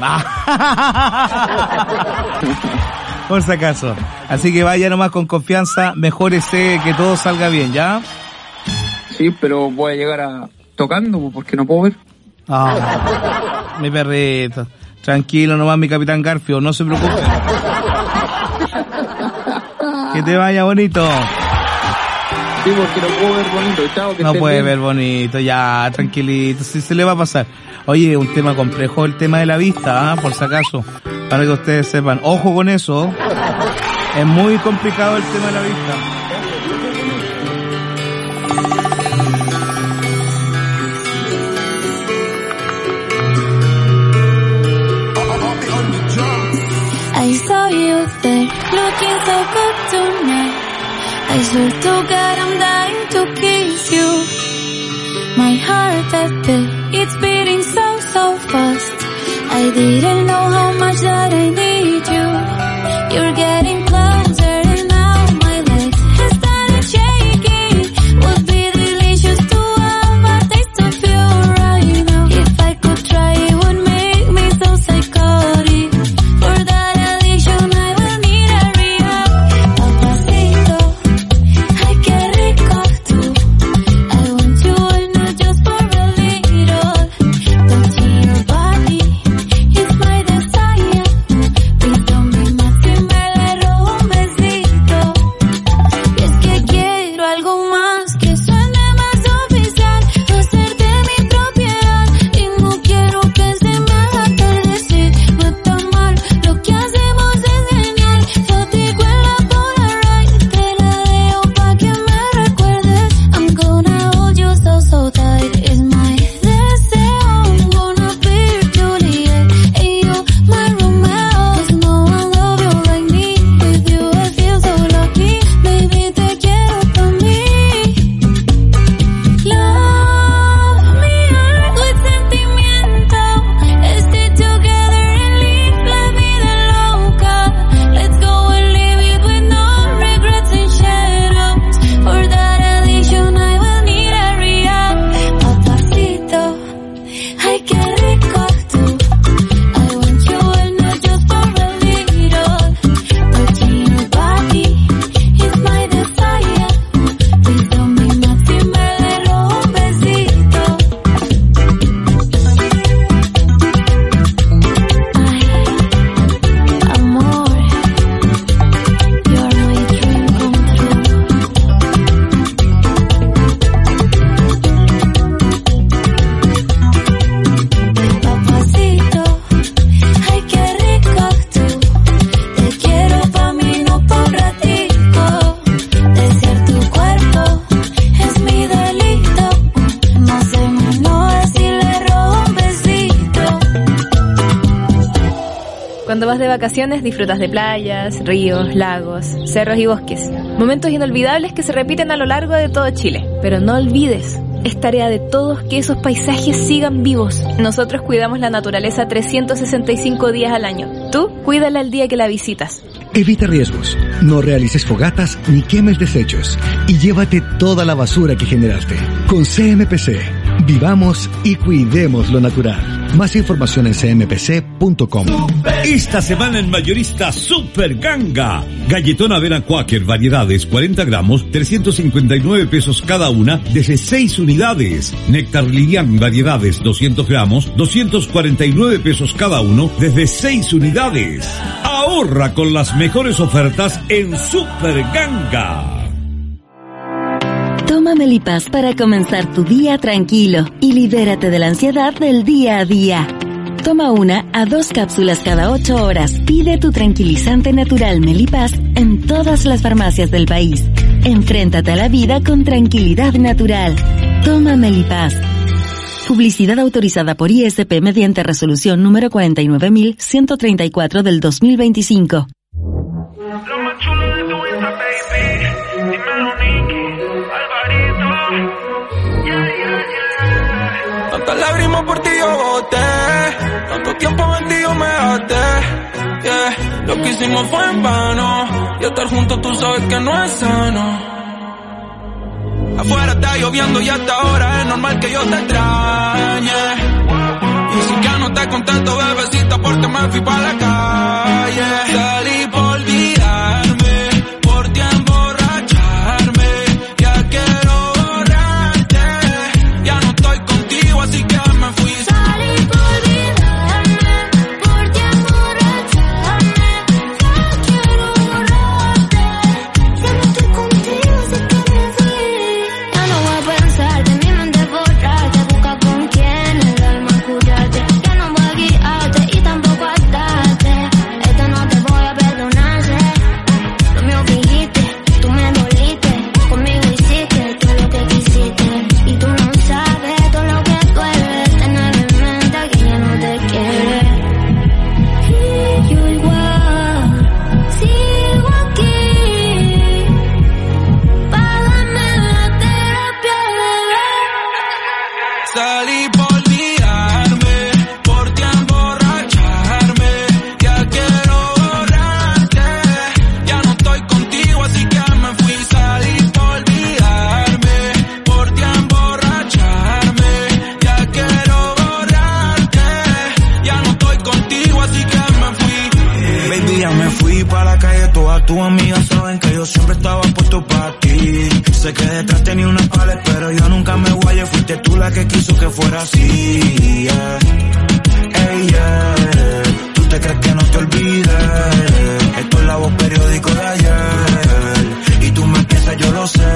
Por si acaso. Así que vaya nomás con confianza, mejórese, que todo salga bien, ¿ya? Sí, pero voy a llegar a tocando porque no puedo ver. Ah, mi perrito. Tranquilo nomás, mi capitán Garfio, no se preocupe. Que te vaya bonito. Sí, porque no puedo ver bonito. Chao, que no puede bien. ver bonito, ya, tranquilito, si se le va a pasar. Oye, un tema complejo el tema de la vista, ¿eh? Por si acaso, para que ustedes sepan. Ojo con eso, es muy complicado el tema de la vista. I saw you there, looking so good tonight. I swear to God I'm dying to kiss you. My heart that beat, it's beating so, so fast. I didn't know how much that I need you. You're getting closer and now my legs have started shaking. Would be delicious to have a taste of you right now. If I could try, it would make me so psychotic. For that addiction I will need a rehab. Papacito, ay qué rico tú. I want you and not just for a little. Touching your body is my desire. Please don't be mad si me le robo un besito. Y es que quiero algo más que suene más oficial. Hacerte mi propiedad y no quiero que se me haga atardecer. No está mal, lo que hacemos es genial. Fotico en la Polaroid, te la dejo pa' que me recuerdes. I'm gonna hold you so, so tight. It's my deseo. I'm gonna be your Juliet and you my Romeo. 'Cause no one love you like me. With you I feel so lucky. Baby, te quiero pa' mí. Love me hard with sentimiento. Stay together and live la vida loca. Let's go and live it with no regrets and shadows. For that addiction I will need a rehab. Papacito, ay qué rico tú. I want you and not just for a little. Touching your body is my desire. Please don't be mad si me le robo un besito. Ay, amor, you're my dream come true. Papacito, ay qué rico tú. Te quiero pa' mí, no pa' un ratico. Desear tu cuerpo es mi delito. No se me enoja si le robo un besito. Cuando vas de vacaciones disfrutas de playas, ríos, lagos, cerros y bosques. Momentos inolvidables que se repiten a lo largo de todo Chile. Pero no olvides, es tarea de todos que esos paisajes sigan vivos. Nosotros cuidamos la naturaleza trescientos sesenta y cinco días al año. Tú, cuídala el día que la visitas. Evita riesgos, no realices fogatas ni quemes desechos y llévate toda la basura que generaste. Con C M P C, vivamos y cuidemos lo natural. Más información en c m p c punto com. Esta semana en Mayorista Super Ganga. Galletón avena Quaker variedades cuarenta gramos, trescientos cincuenta y nueve pesos cada una, desde seis unidades. Néctar Lilian variedades doscientos gramos, doscientos cuarenta y nueve pesos cada uno, desde seis unidades. Ahorra con las mejores ofertas en Super Ganga. Toma Melipaz para comenzar tu día tranquilo y libérate de la ansiedad del día a día. Toma una a dos cápsulas cada ocho horas. Pide tu tranquilizante natural Melipaz en todas las farmacias del país. Enfréntate a la vida con tranquilidad natural. Toma Melipaz. Publicidad autorizada por I S P mediante resolución número cuarenta y nueve mil ciento treinta y cuatro del dos mil veinticinco. Tantas lágrimas por ti yo boté, tanto tiempo vendido me gasté, yeah. Lo que hicimos fue en vano, y estar juntos tú sabes que no es sano. Afuera está lloviendo y hasta ahora es normal que yo te extrañe. Y si ya no estás contento, bebecita, porque me fui pa' la calle. Salí por olvidarme, por ti emborracharme. Ya quiero borrarte, ya no estoy contigo, así que me fui. Salí por olvidarme, por ti emborracharme. Ya quiero borrarte, ya no estoy contigo, así que me fui. Ya no voy a pensarte, mi mente borrarte. Busca con quién el alma curarte. Ya no voy a guiarte y tampoco atarte. Esta no te voy a perdonar, sé. Lo mío fingiste, tú me doliste. Conmigo hiciste todo lo que quisiste. Y tú no sabes todo lo que duele. Tener en mente que ya no te quiere. Y yo igual sigo aquí, págame la terapia, bebé. Salí por olvidarme, por ti emborracharme. Ya quiero borrarte, ya no estoy contigo, así que me fui. Salí por olvidarme, por ti emborracharme. Ya quiero borrarte, ya no estoy contigo, así que me fui. Baby, ya me fui pa' la calle, todas tus amigas saben que yo siempre estaba puesto pa' ti. Sé que detrás tenía unas palas, pero yo nunca me guayé. Fuiste tú la que quiso que fuera así, yeah. Ey, yeah. Tú te crees que no te olvides, esto es la voz periódico de ayer. Y tú me piensas, yo lo sé.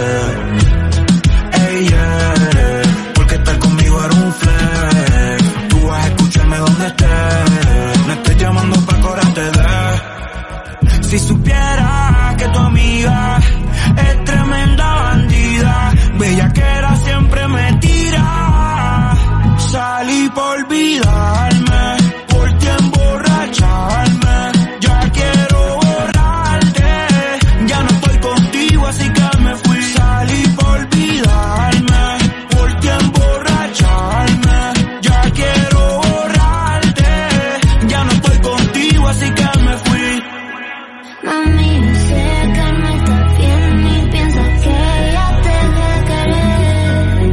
Ey, yeah. Porque estar conmigo era un flex. Tú vas a escucharme donde estés. No estoy llamando pa' cobrarte de. Si supieras que tu amiga es tremenda bandida, bellaquera siempre me tira. Salí por olvidarme, por ti emborracharme. Ya quiero borrarte, ya no estoy contigo, así que me fui. Salí por olvidarme, por ti emborracharme. Ya quiero borrarte, ya no estoy contigo, así que me fui. Mami, yo sé que no estás bien y piensas que ya te dejé querer.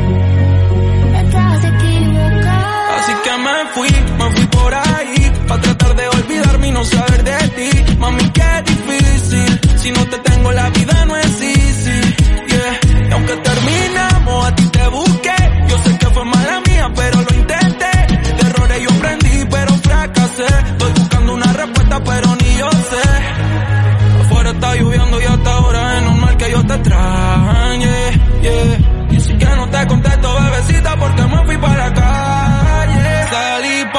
Estás equivocada. Así que me fui, me fui por ahí, pa' tratar de olvidarme y no saber de ti. Mami, qué difícil, si no te tengo la vida no es easy, yeah. Y aunque terminamos, a ti te busqué. Yo sé que fue mala mía, pero lo intenté. De errores yo aprendí, pero fracasé. Estoy buscando una respuesta, pero ni yo sé. Afuera está lloviendo y hasta ahora es normal que yo te extrañe, yeah. Y si que no te contesto, bebecita, porque me fui para la calle. Salí por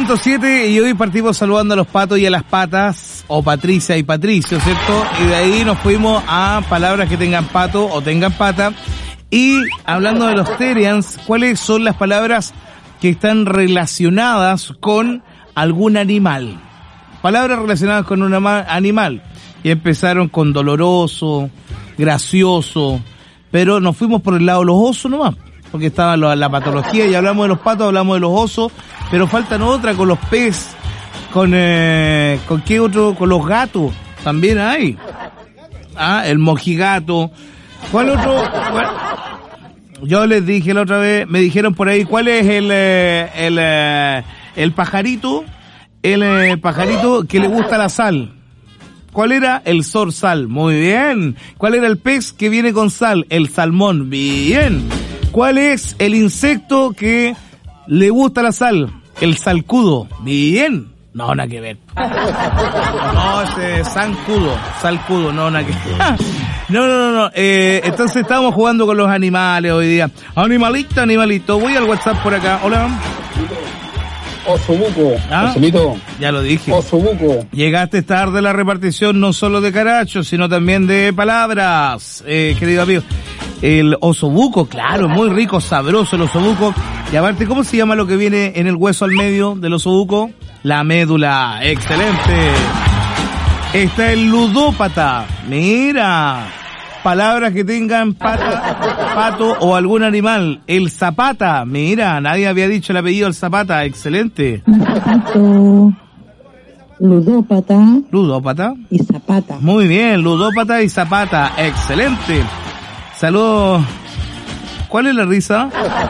punto siete y hoy partimos saludando a los patos y a las patas, o Patricia y Patricio, ¿cierto? Y de ahí nos fuimos a palabras que tengan pato o tengan pata. Y hablando de los Terians, ¿cuáles son las palabras que están relacionadas con algún animal? Palabras relacionadas con un animal. Y empezaron con doloroso, gracioso, pero nos fuimos por el lado de los osos nomás, porque estaba la, la patología y hablamos de los patos, hablamos de los osos, pero faltan otra con los peces, con eh, con qué otro, con los gatos, también hay. Ah, el mojigato. ¿Cuál otro? ¿Cuál? Yo les dije la otra vez, me dijeron por ahí, ¿cuál es el eh, el eh, el pajarito? El eh, pajarito que le gusta la sal. ¿Cuál era? El zorzal. Muy bien. ¿Cuál era el pez que viene con sal? El salmón. Bien. ¿Cuál es el insecto que le gusta la sal? El salcudo. Bien. No, nada que ver. No, ese zancudo. Salcudo, no, nada que ver. No, no, no, no. Eh, entonces estábamos jugando con los animales hoy día. Animalito, animalito. Voy al WhatsApp por acá. Hola. Osobuco, ¿Ah? Osolito. Ya lo dije. Osobuco. Llegaste tarde a la repartición no solo de carachos, sino también de palabras, eh, querido amigo. El osobuco, claro, muy rico, sabroso el osobuco. Y aparte, ¿cómo se llama lo que viene en el hueso al medio del osobuco? La médula. Excelente. Está el ludópata. Mira. Palabras que tengan pata, pato o algún animal. El zapata. Mira, nadie había dicho el apellido del zapata. Excelente. Pato, ludópata. Ludópata. Y zapata. Muy bien, ludópata y zapata. Excelente. Saludos. ¿Cuál es la risa?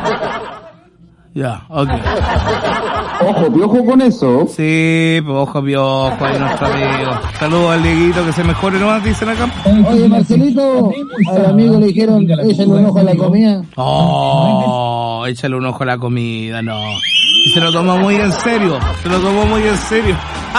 Ya, ok. Ojo, piojo con eso. Sí, pues ojo, piojo, ahí nuestro amigo. Saludos al Dieguito, que se mejore nomás, dicen acá. Oye, Marcelito, al amigo le dijeron, échale un ojo a la comida. Oh, échale un ojo a la comida, no. Y se lo tomó muy en serio, se lo tomó muy en serio.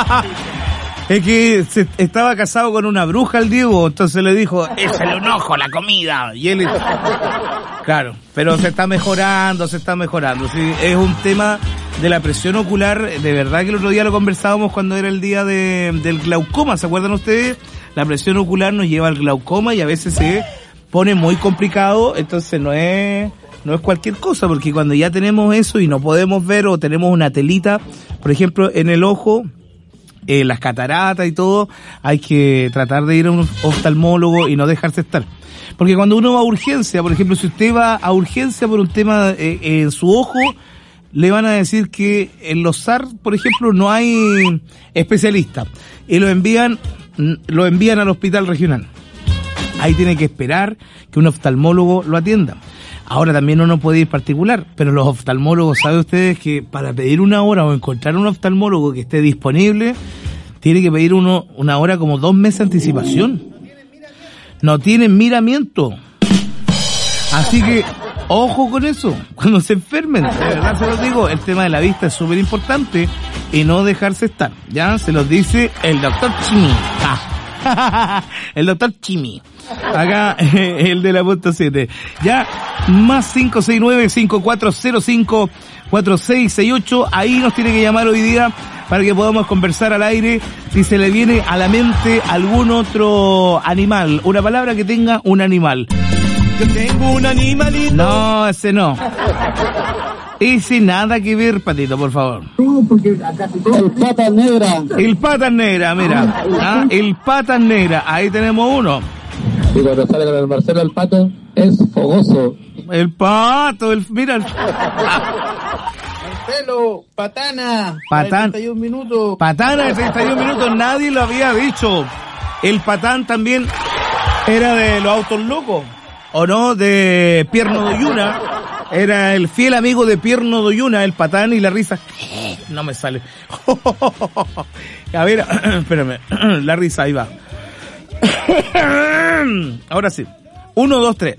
Es que se, estaba casado con una bruja el Diego, entonces le dijo, échale un ojo a la comida. Y él, claro, pero se está mejorando, se está mejorando. Sí, es un tema de la presión ocular, de verdad que el otro día lo conversábamos cuando era el día de, del glaucoma, ¿se acuerdan ustedes? La presión ocular nos lleva al glaucoma y a veces se pone muy complicado, entonces no es... No es cualquier cosa, porque cuando ya tenemos eso y no podemos ver o tenemos una telita, por ejemplo, en el ojo, eh, las cataratas y todo, hay que tratar de ir a un oftalmólogo y no dejarse estar. Porque cuando uno va a urgencia, por ejemplo, si usted va a urgencia por un tema eh, en su ojo, le van a decir que en los S A R, por ejemplo, no hay especialista. Y lo envían, lo envían al hospital regional. Ahí tiene que esperar que un oftalmólogo lo atienda. Ahora también uno puede ir particular, pero los oftalmólogos, ¿saben ustedes que para pedir una hora o encontrar un oftalmólogo que esté disponible, tiene que pedir uno una hora como dos meses de anticipación? No tienen miramiento. Así que, ojo con eso, cuando se enfermen, de verdad se los digo, el tema de la vista es súper importante y no dejarse estar, ya se los dice el doctor Chimi. Ah. El doctor Chimi. Acá, el de la punto siete. Ya, más cinco seis nueve, cinco cuatro cero cinco, cuatro seis seis ocho. Ahí nos tiene que llamar hoy día para que podamos conversar al aire si se le viene a la mente algún otro animal. Una palabra que tenga un animal. Yo tengo un animalito. No, ese no. Ese nada que ver, Patito, por favor. El patas negra. El patas negra, mira. Ah, el patas negra. Ahí tenemos uno. Y cuando sale con el Marcelo el pato, es fogoso. El pato, el, mira. El... Marcelo, patana. Patán. treinta y un minutos. Patana de treinta y un minutos, nadie lo había dicho. El patán también era de los autos locos. ¿O no? De Pierno Doyuna. Era el fiel amigo de Pierno Doyuna, el patán, y la risa. No me sale. A ver, espérame. La risa, ahí va. Ahora sí. Uno, dos, tres.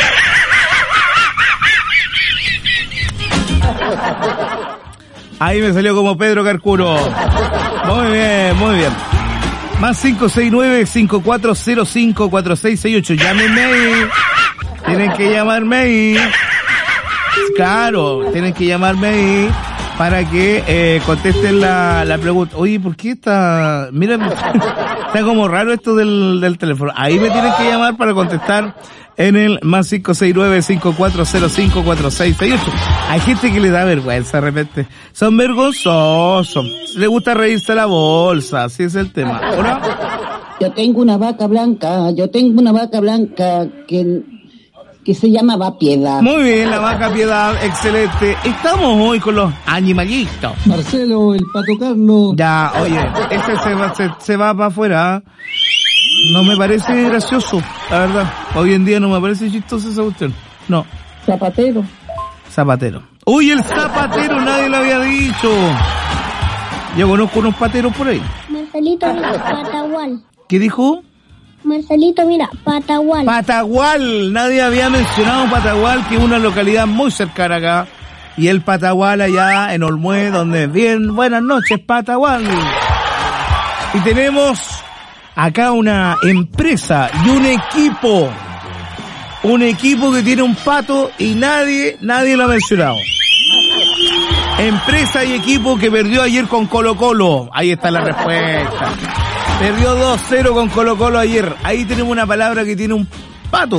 Ahí me salió como Pedro Carcuro. Muy bien, muy bien. Más cinco seis nueve, cinco cuatro cero cinco, cuatro seis seis ocho. Llámenme ahí. Tienen que llamarme ahí. Claro, tienen que llamarme ahí para que eh, contesten la, la pregunta. Oye, ¿por qué está...? Mira, está como raro esto del, del teléfono. Ahí me tienen que llamar para contestar en el más cinco seis nueve, cinco cuatro cero cinco, cuatro seis seis ocho. Hay gente que le da vergüenza de repente. Son vergonzosos. Le gusta reírse a la bolsa. Así es el tema. ¿Hola? Yo tengo una vaca blanca. Yo tengo una vaca blanca que... que se llamaba Piedad. Muy bien, la vaca Piedad, excelente. Estamos hoy con los animalitos. Marcelo, el Pato Carlos. Ya, oye, ese se va, se, se va para afuera. No me parece gracioso, la verdad. Hoy en día no me parece chistoso esa cuestión. No. Zapatero. Zapatero. Uy, el zapatero, nadie lo había dicho. Yo conozco unos pateros por ahí. Marcelito, mira, Patagual. ¿Qué dijo? Marcelito, mira, Patagual. Patagual, nadie había mencionado Patagual, que es una localidad muy cercana acá. Y el Patagual allá en Olmué, donde bien, buenas noches, Patagual. Y tenemos acá una empresa y un equipo. Un equipo que tiene un pato y nadie, nadie lo ha mencionado. Empresa y equipo que perdió ayer con Colo Colo. Ahí está la respuesta. Perdió dos cero con Colo Colo ayer. Ahí tenemos una palabra que tiene un pato.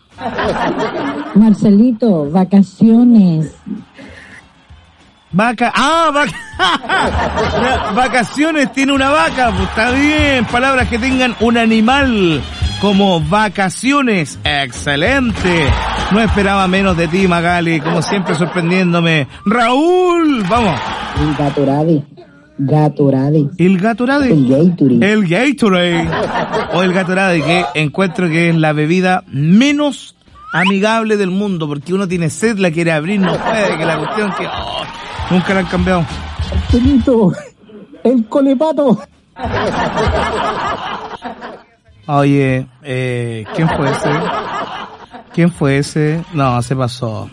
Marcelito, vacaciones. Vaca, ah, vaca, vacaciones tiene una vaca, pues está bien. Palabras que tengan un animal, como vacaciones, excelente. No esperaba menos de ti, Magali, como siempre sorprendiéndome. Raúl, vamos. El Gatorade. Gatorade. El Gatorade. El Gatorade. El Gatorade. O el Gatorade, que encuentro que es la bebida menos amigable del mundo, porque uno tiene sed, la quiere abrir, no puede, que la cuestión que oh, nunca la han cambiado. Marcelito, el Colepato. Oye, eh, ¿quién fue ese? ¿Quién fue ese? No, se pasó.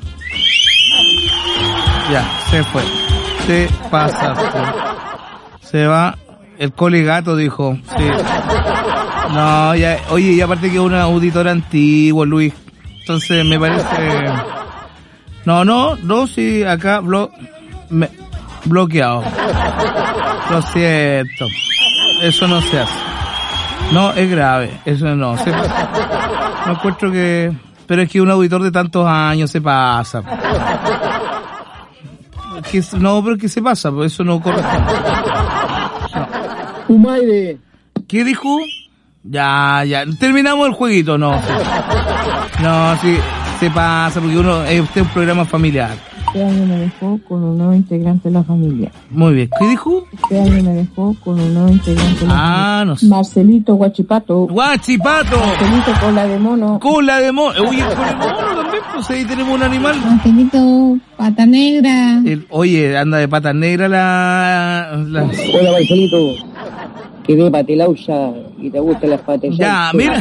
Ya, se fue. Se pasa. Se va. El Colegato dijo. Sí. No, ya, oye, y aparte que es un auditor antiguo, Luis. Entonces me parece... No, no, no, sí, acá blo... me... bloqueado. Lo siento. Eso no se hace. No, es grave. Eso no. Se... No encuentro que... Pero es que un auditor de tantos años se pasa. Que... No, pero que se pasa, pues eso no corresponde. No. Humaire. ¿Qué dijo? Ya, ya. Terminamos el jueguito, no. No, sí, se pasa porque uno, es usted un programa familiar. Este año me dejó con un nuevo integrante de la familia. Muy bien. ¿Qué dijo? Este año me dejó con un nuevo integrante de la ah, familia. Ah, no sé. Marcelito Guachipato. ¡Guachipato! Marcelito cola de mono. ¡Cola de mono! Oye, cola de mono también, pues ahí tenemos un animal. Marcelito, pata negra. El, oye, anda de pata negra la... la... Hola, Marcelito. Que ve patelaucha y te gustan las patas. Ya, mira.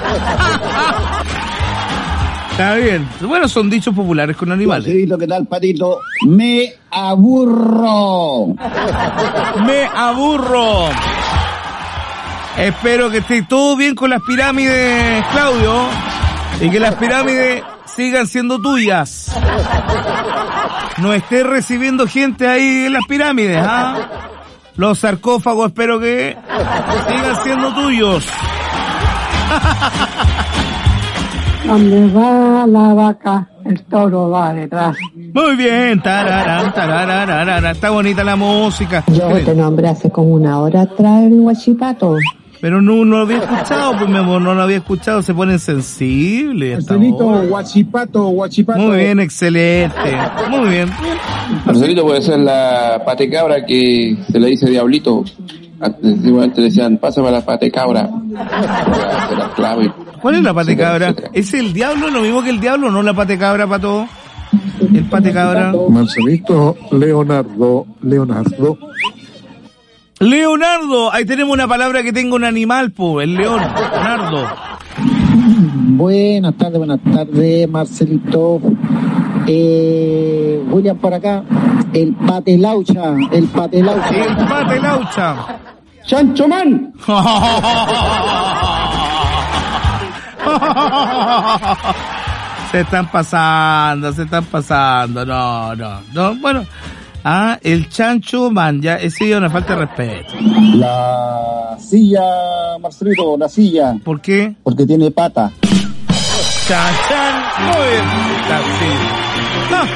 Está bien. Bueno, son dichos populares con animales. Marcelito, ¿qué tal, patito? Me aburro. Me aburro. Espero que esté todo bien con las pirámides, Claudio. Y que las pirámides sigan siendo tuyas. No estés recibiendo gente ahí en las pirámides, ¿ah? Los sarcófagos espero que sigan siendo tuyos. Donde va la vaca, el toro va detrás. Muy bien, tararán, tararararara. Está bonita la música. Yo te nombré hace como una hora atrás el Guachipato. Pero no, no lo había escuchado, pues mi amor, no lo había escuchado, se ponen sensibles. Marcelito, Guachipato, Guachipato. Muy bien, excelente. Muy bien. Marcelito puede ser la patecabra que se le dice diablito. Antiguamente decían, pásame la patecabra. Se la clave. ¿Cuál es la patecabra? ¿Es el diablo? ¿Lo mismo que el diablo? ¿No la patecabra, Pato? El patecabra. Marcelito, Leonardo, Leonardo. Leonardo, ahí tenemos una palabra que tenga un animal, po, el león, Leonardo. Buenas tardes, buenas tardes, Marcelito. Eh, William por acá. El patelaucha, el patelaucha. El patelaucha. Chancho Man. Se están pasando, se están pasando, no, no, no, bueno. Ah, el Chancho Man, ya, ese es una falta de respeto. La silla, Marcelito, la silla. ¿Por qué? Porque tiene pata. Chan, chan, muy bien. La silla. Ah.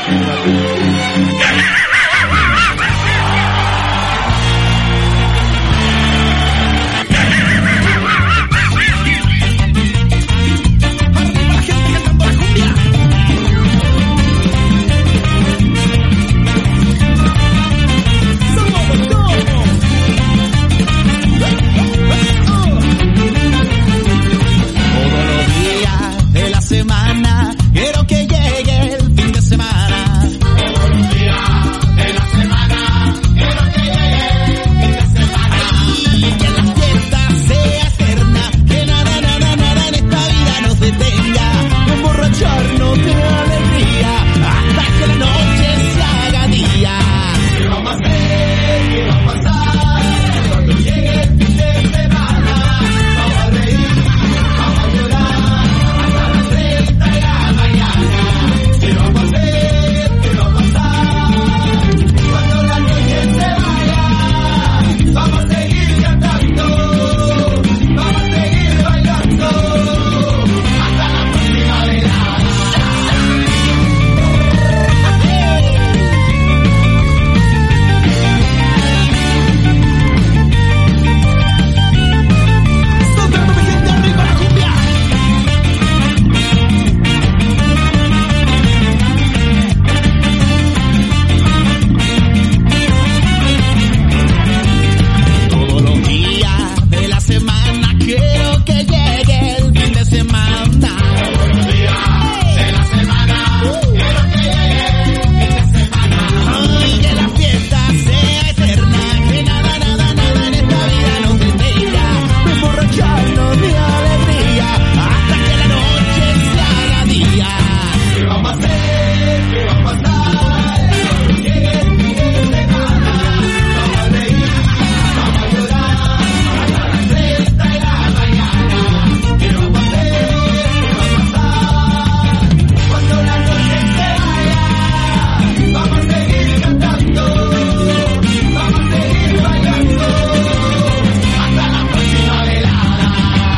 Semana, quiero que llegue el fin de semana. Todos los días de la semana, quiero que llegue el fin de semana. Ay, que la fiesta sea eterna, que nada, nada, nada en esta vida nos detenga. Emborracharnos de alegría, hasta que la noche se haga día. ¿Qué vamos a hacer? ¿Qué va a pasar? Cuando llegue el fin de semana, vamos a reír, vamos a llorar. ¿Qué vamos a hacer? ¿Qué va a pasar? Cuando la noche se vaya, vamos a seguir cantando, vamos a seguir bailando, hasta la próxima velada. Soltando mi gente arriba la cumbia. Quiero que llegue el fin de semana. Todos los días de la semana. Quiero que llegue el fin de semana. Ay, que la fiesta sea eterna. Que nada, nada, nada en esta vida nos detenga. Emborracharnos de alegría hasta que la noche se haga día. ¿Qué vamos a hacer? ¿Qué va a pasar? Cuando llegue el fin de semana. Vamos a reír, vamos a llorar hasta las treinta y la mañana. ¿Qué vamos a hacer? ¿Qué va a pasar? Cuando la noche se vaya, vamos a seguir cantando, vamos a seguir bailando, hasta la próxima velada.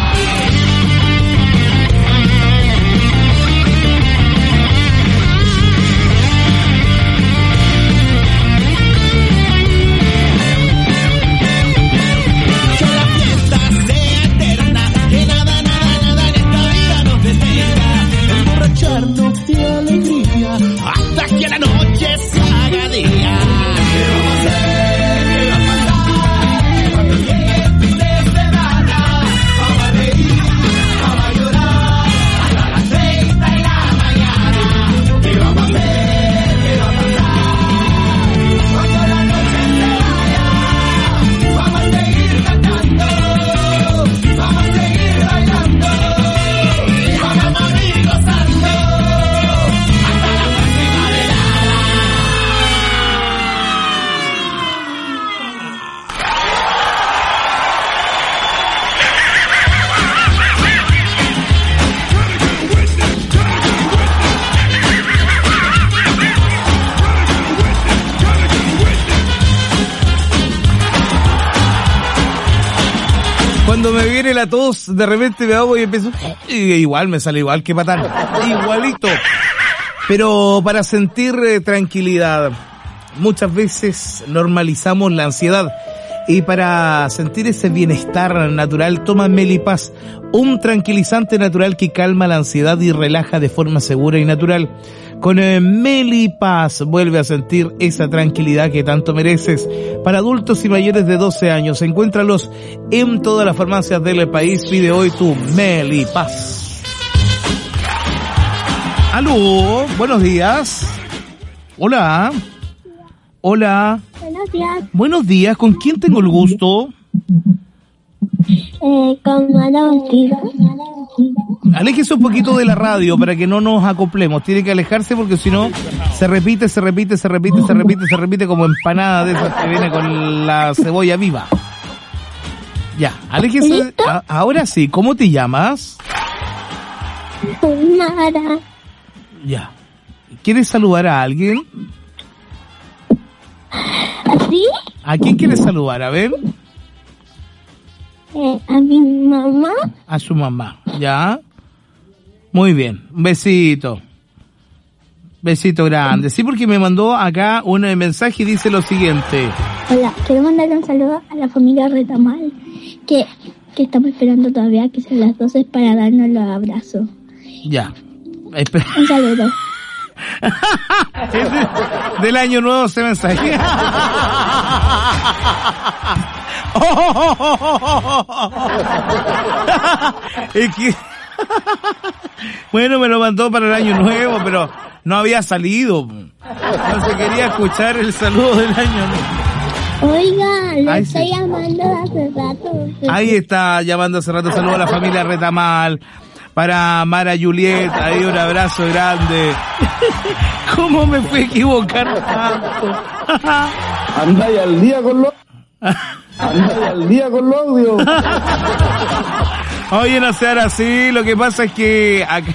Que la fiesta sea eterna, que nada, nada, nada en esta vida nos detenga. Emborracharnos de alegría hasta que la noche se haga día. ¿Qué vamos a hacer? ¿Qué va a pasar? Cuando llegue el fin de semana, vamos a reír, vamos a llorar hasta las treinta y la mañana. ¿Qué vamos a hacer? ¿Qué va a pasar? Cuando la noche se vaya, vamos a seguir cantando, vamos a seguir bailando y vamos a morir gozando hasta la próxima velada. Cuando me viene la tos, de repente me hago y empiezo, y igual me sale igual que Patán, igualito. Pero para sentir eh, tranquilidad, muchas veces normalizamos la ansiedad. Y para sentir ese bienestar natural, toma Melipaz, un tranquilizante natural que calma la ansiedad y relaja de forma segura y natural. Con eh, Melipaz vuelve a sentir esa tranquilidad que tanto mereces. Para adultos y mayores de doce años, encuéntralos en todas las farmacias del país. Pide hoy tu Melipaz. Aló, buenos días. Hola. Hola. Buenos días. Buenos días, ¿con quién tengo el gusto? Eh, con Ana Ortiga. Aléjese un poquito de la radio para que no nos acoplemos. Tiene que alejarse porque si no se repite, se repite, se repite, se repite, se repite como empanada de esas que viene con la cebolla viva. Ya, aléjese. A- ahora sí, ¿cómo te llamas? Nara. Ya. ¿Quieres saludar a alguien? ¿Así? ¿A quién quieres saludar? A ver. Eh, a mi mamá. A su mamá, ¿ya? Muy bien, un besito. Besito grande. Sí, porque me mandó acá un mensaje y dice lo siguiente. Hola, quiero mandar un saludo a la familia Retamal, que, que estamos esperando todavía que sean las doce para darnos los abrazos. Ya. Espera. Un saludo. de, del año nuevo ese mensaje. Es que... Bueno, me lo mandó para el año nuevo, pero no había salido. No se quería escuchar el saludo del año nuevo. Oiga, lo Ay, estoy sí. llamando hace rato. Ahí está llamando hace rato. Saludos a la familia Retamal. Para Mara Juliet, ahí un abrazo grande. ¿Cómo me fui a equivocar tanto? Andáis al día con los... Andáis al día con los audios. Oye, no sean así, lo que pasa es que acá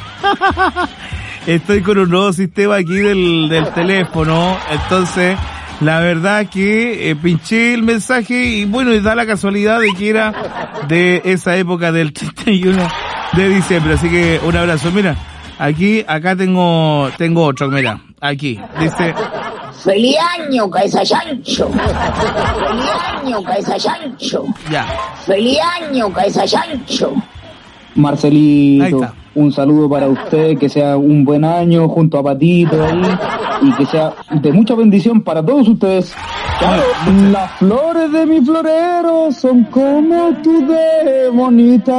estoy con un nuevo sistema aquí del, del teléfono, entonces la verdad que eh, pinché el mensaje y bueno, y da la casualidad de que era de esa época del treinta y uno de diciembre, así que un abrazo. Mira, aquí, acá tengo, tengo otro, mira, aquí, dice... ¡Feliz año, cabeza chancho! ¡Feliz año, cabeza chancho! Ya. ¡Feliz año, cabeza chancho! Marcelito, un saludo para usted, que sea un buen año junto a Patito ahí, y que sea de mucha bendición para todos ustedes. Las flores de mi florero son como tú de bonita.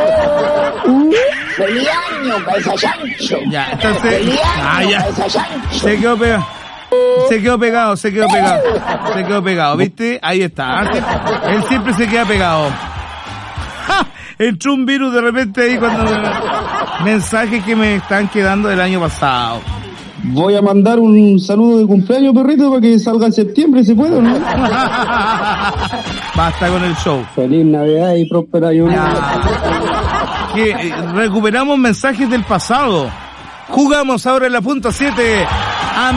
Uh. ¡Feliz año, cabeza chancho! Ya, entonces... ¡Feliz año, Ah, ya. cabeza chancho! Se quedó pegado. Se quedó pegado, se quedó pegado. Se quedó pegado, ¿viste? Ahí está. Él siempre se queda pegado. ¡Ja! Entró un virus de repente ahí cuando... Mensajes que me están quedando del año pasado. Voy a mandar un saludo de cumpleaños, perrito, para que salga en septiembre, ¿se puede o no? Basta con el show. Feliz Navidad y próspero año nuevo. Que eh, recuperamos mensajes del pasado. Jugamos ahora en la punta siete a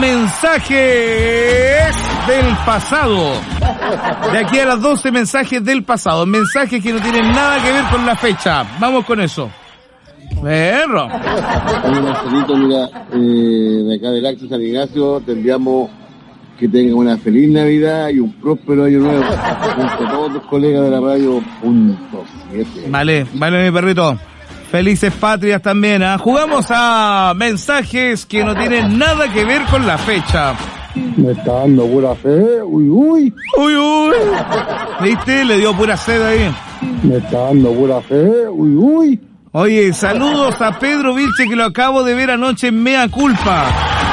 mensajes del pasado. De aquí a las doce, mensajes del pasado. Mensajes que no tienen nada que ver con la fecha. Vamos con eso. Perro. Oye, Marcelito, mira, eh, de acá del Axo San Ignacio te enviamos que tengan una feliz Navidad y un próspero año nuevo junto a todos tus colegas de la radio punto siete. Vale, vale mi perrito. Felices patrias también, ¿ah? ¿eh? Jugamos a mensajes que no tienen nada que ver con la fecha. Me está dando pura fe, uy, uy. Uy, uy. ¿Viste? Le dio pura sed ahí. Me está dando pura fe, uy, uy. Oye, saludos a Pedro Vilche, que lo acabo de ver anoche en Mea Culpa.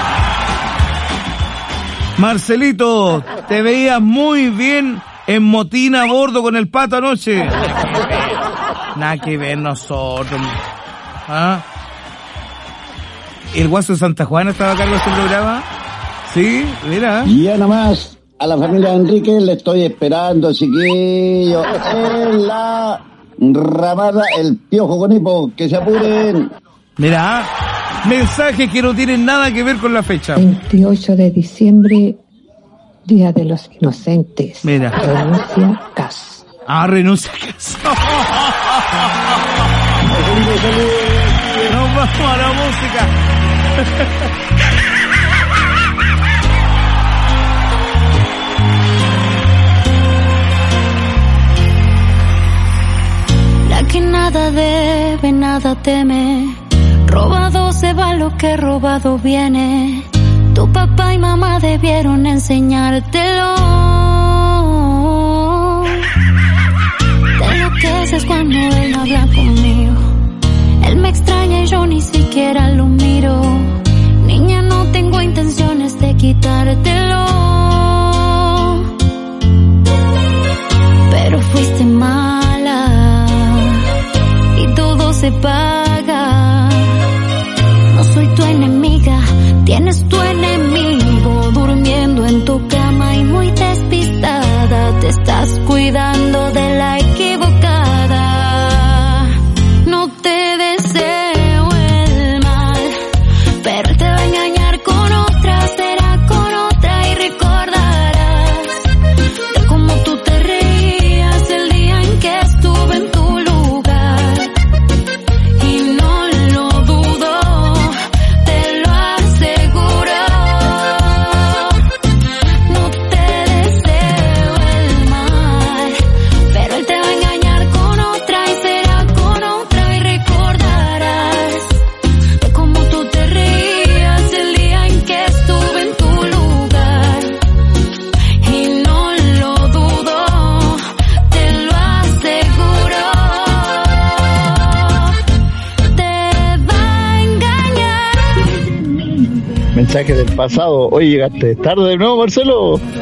Marcelito, te veías muy bien en motina a bordo con el Pato anoche. Nada que ver nosotros. ¿Ah? ¿El Guaso de Santa Juana estaba a cargo de ese programa? Sí, mira. Y ya nomás, a la familia Enrique le estoy esperando, chiquillos, en la ramada El Piojo con Hipo, que se apuren. Mira, mensajes que no tienen nada que ver con la fecha. veintiocho de diciembre, Día de los Inocentes. Mira. Renuncia Cas. Ah, renuncia Cas. Nos vamos a la música. La que nada debe, nada teme. Robado se va lo que robado viene. Tu papá y mamá debieron enseñártelo. De lo que haces cuando él habla conmigo. Él me extraña y yo ni siquiera lo miro. Niña, no tengo intenciones de quitártelo. Pero fuiste mala y todo se paga. No soy tu enemiga, tienes tu enemigo durmiendo en tu cama y muy despistada. Te estás cuidando de la equivocada. No te deseo el mal, pero él te va a engañar con otra, será con otra mensaje del pasado. Oye, llegaste tarde de nuevo, Marcelo.